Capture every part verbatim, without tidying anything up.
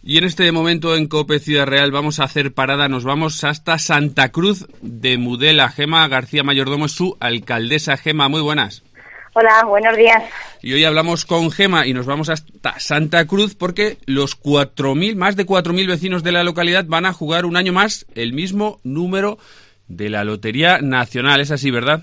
Y en este momento en COPE Ciudad Real vamos a hacer parada, nos vamos hasta Santa Cruz de Mudela. Gema García Mayordomo es su alcaldesa. Gema, muy buenas. Hola, buenos días. Y hoy hablamos con Gema y nos vamos hasta Santa Cruz porque los cuatro mil, más de cuatro mil vecinos de la localidad van a jugar un año más el mismo número de la Lotería Nacional. Es así, ¿verdad?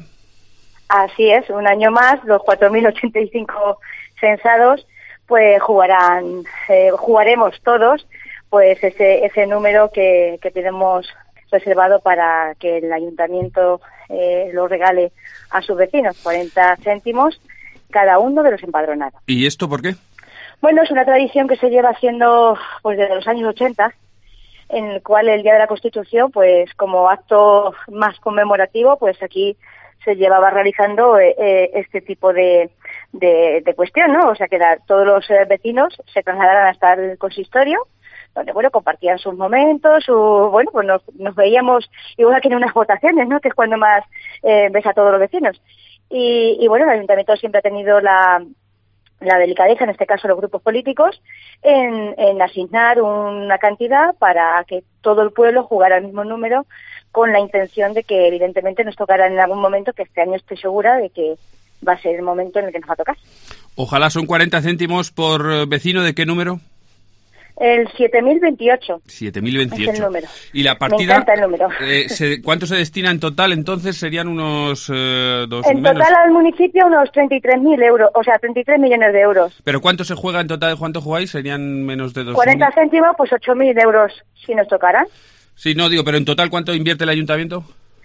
Así es, un año más, los cuatro mil ochenta y cinco censados pues jugarán, eh, jugaremos todos pues ese ese número que, que tenemos reservado para que el ayuntamiento eh, lo regale a sus vecinos, cuarenta céntimos cada uno de los empadronados. ¿Y esto por qué? Bueno, es una tradición que se lleva haciendo pues desde los años ochenta, en el cual el Día de la Constitución, pues como acto más conmemorativo, pues aquí se llevaba realizando eh, este tipo de, de, de cuestión, ¿no? O sea, que la, todos los eh, vecinos se trasladaran hasta el consistorio, donde, bueno, compartían sus momentos, su, bueno, pues nos, nos veíamos igual que en unas votaciones, ¿no? Que es cuando más eh, ves a todos los vecinos. Y, y, bueno, el ayuntamiento siempre ha tenido la, la delicadeza, en este caso los grupos políticos, en, en asignar una cantidad para que todo el pueblo jugara el mismo número, con la intención de que evidentemente nos tocará en algún momento, que este año estoy segura de que va a ser el momento en el que nos va a tocar. Ojalá. Son cuarenta céntimos por vecino. ¿De qué número? El siete mil veintiocho. siete mil veintiocho. Es el número. Y la partida... Me encanta el número. Eh, se, ¿Cuánto se destina en total? Entonces serían unos eh, dos En menos. total al municipio unos treinta y tres mil euros, o sea, treinta y tres millones de euros. ¿Pero cuánto se juega en total? ¿Cuánto jugáis? ¿Serían menos de dos? cuarenta céntimos, pues ocho mil euros si nos tocaran. Sí, no, digo, pero en total, ¿cuánto invierte el ayuntamiento?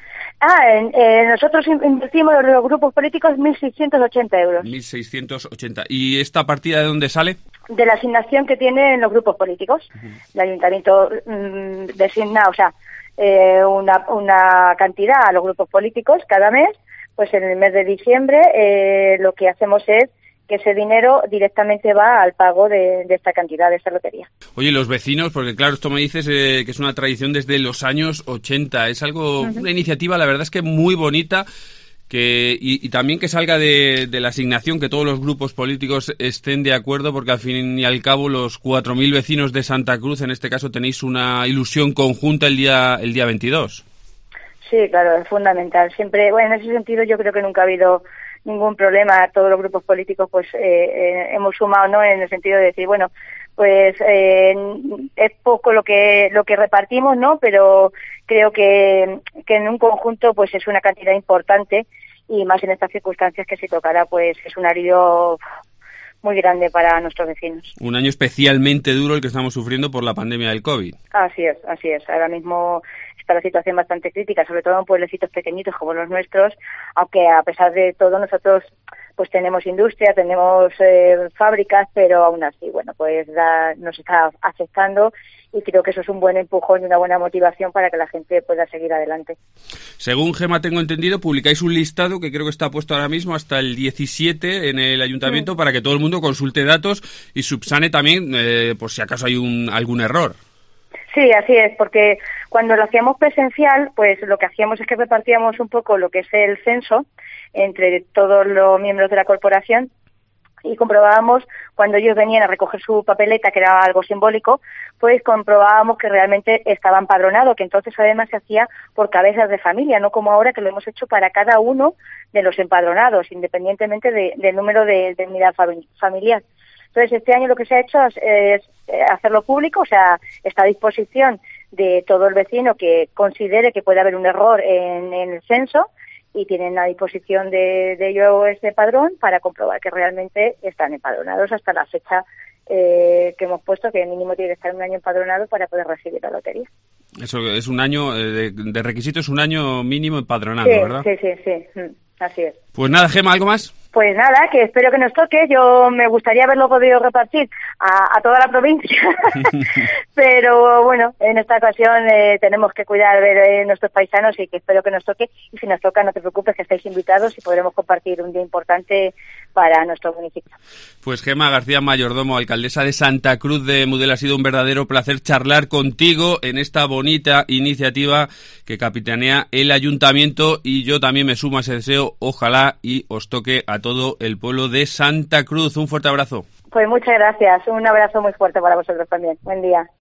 Ah, en, eh, nosotros invertimos en los grupos políticos mil seiscientos ochenta euros. mil seiscientos ochenta. ¿Y esta partida de dónde sale? De la asignación que tienen los grupos políticos. Uh-huh. El ayuntamiento mmm, designa, o sea, eh, una, una cantidad a los grupos políticos cada mes. Pues en el mes de diciembre eh, lo que hacemos es que ese dinero directamente va al pago de, de esta cantidad, de esta lotería. Oye, los vecinos, porque claro, esto me dices eh, que es una tradición desde los años ochenta, es algo, uh-huh. una iniciativa, la verdad es que muy bonita, que y, y también que salga de, de la asignación, que todos los grupos políticos estén de acuerdo, porque al fin y al cabo los cuatro mil vecinos de Santa Cruz, en este caso, tenéis una ilusión conjunta el día el día veintidós. Sí, claro, es fundamental. Siempre, bueno, en ese sentido yo creo que nunca ha habido ningún problema. Todos los grupos políticos pues eh, eh, hemos sumado, ¿no?, en el sentido de decir, bueno, pues eh, es poco lo que lo que repartimos, ¿no?, pero creo que, que en un conjunto pues es una cantidad importante, y más en estas circunstancias que si tocará pues es un alivio muy grande para nuestros vecinos. Un año especialmente duro el que estamos sufriendo por la pandemia del COVID. Así es, así es. Ahora mismo está la situación bastante crítica, sobre todo en pueblecitos pequeñitos como los nuestros, aunque a pesar de todo nosotros pues tenemos industria, tenemos eh, fábricas, pero aún así, bueno, pues da, nos está afectando, y creo que eso es un buen empujón y una buena motivación para que la gente pueda seguir adelante. Según Gema tengo entendido, publicáis un listado que creo que está puesto ahora mismo hasta el diecisiete en el ayuntamiento, sí, para que todo el mundo consulte datos y subsane también eh, por si acaso hay un algún error. Sí, así es, porque cuando lo hacíamos presencial, pues lo que hacíamos es que repartíamos un poco lo que es el censo entre todos los miembros de la corporación, y comprobábamos, cuando ellos venían a recoger su papeleta, que era algo simbólico, pues comprobábamos que realmente estaba empadronado, que entonces además se hacía por cabezas de familia, no como ahora que lo hemos hecho para cada uno de los empadronados, independientemente de, del número de, de unidad familiar. Entonces, este año lo que se ha hecho es, es hacerlo público, o sea, está a disposición de todo el vecino que considere que puede haber un error en, en el censo, y tienen a disposición de, de ello este padrón para comprobar que realmente están empadronados hasta la fecha eh, que hemos puesto, que mínimo tiene que estar un año empadronado para poder recibir la lotería. Eso es un año, eh, de, de requisito es un año mínimo empadronado, sí, ¿verdad? Sí, sí, sí, así es. Pues nada, Gema, ¿algo más? Pues nada, que espero que nos toque. Yo me gustaría haberlo podido repartir a, a toda la provincia, pero bueno, en esta ocasión eh, tenemos que cuidar de eh, nuestros paisanos, y que espero que nos toque. Y si nos toca, no te preocupes, que estáis invitados y podremos compartir un día importante para nuestro municipio. Pues Gema García Mayordomo, alcaldesa de Santa Cruz de Mudela, ha sido un verdadero placer charlar contigo en esta bonita iniciativa que capitanea el ayuntamiento, y yo también me sumo a ese deseo, ojalá y os toque a todo el pueblo de Santa Cruz. Un fuerte abrazo. Pues muchas gracias. Un abrazo muy fuerte para vosotros también. Buen día.